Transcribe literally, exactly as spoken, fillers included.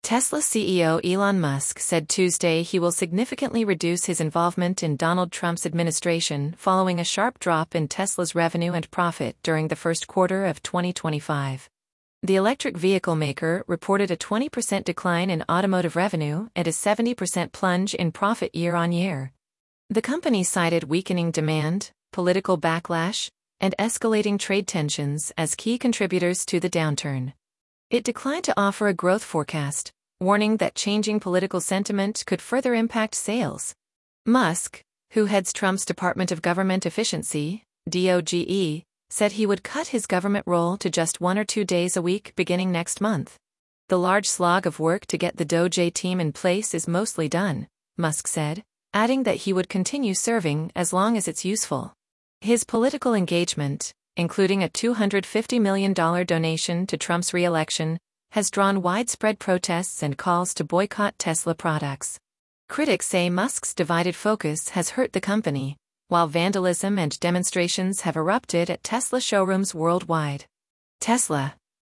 Tesla C E O Elon Musk said Tuesday he will significantly reduce his involvement in Donald Trump's administration following a sharp drop in Tesla's revenue and profit during the first quarter of twenty twenty-five. The electric vehicle maker reported a twenty percent decline in automotive revenue and a seventy percent plunge in profit year-on-year. The company cited weakening demand, political backlash, and escalating trade tensions as key contributors to the downturn. It declined to offer a growth forecast, warning that changing political sentiment could further impact sales. Musk, who heads Trump's Department of Government Efficiency, D O G E, said he would cut his government role to just one or two days a week beginning next month. The large slog of work to get the D O J team in place is mostly done, Musk said, adding that he would continue serving as long as it's useful. His political engagement, including a two hundred fifty million dollars donation to Trump's re-election, has drawn widespread protests and calls to boycott Tesla products. Critics say Musk's divided focus has hurt the company, while vandalism and demonstrations have erupted at Tesla showrooms worldwide. Tesla,